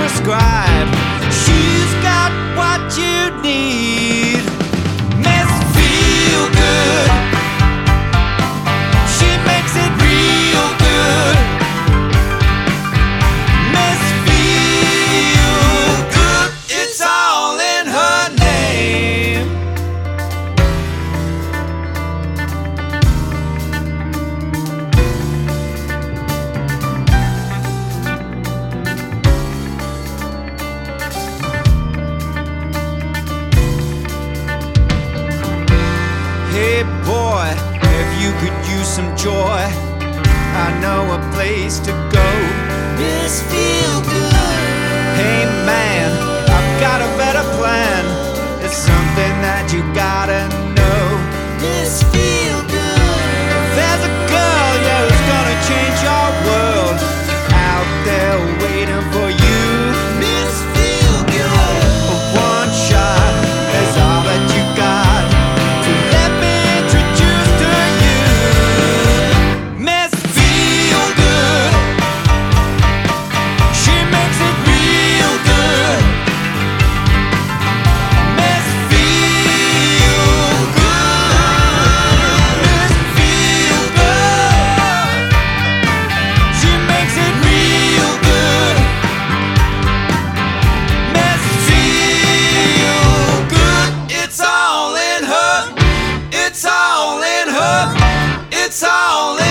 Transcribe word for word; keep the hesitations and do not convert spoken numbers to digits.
describe. She's got what you need. Miss Feel Good. She makes it real good. Miss Feel Good. It's all in her name. Hey boy, if you could use some joy, I know a place to go. Miss Feel Good. Hey man, I've got a better plan. It's something that you gotta know. Miss Feel Good. There's a girl, yeah, who's gonna change your world. Out there waiting for you. Miss Feel Good. One shot is all that you got. So let me introduce to you Miss Feel Good. She makes it real good. Miss Feel Good. Miss Feel Good. She makes it real good. Miss Feel Good. It's all in her. It's all in her. It's all in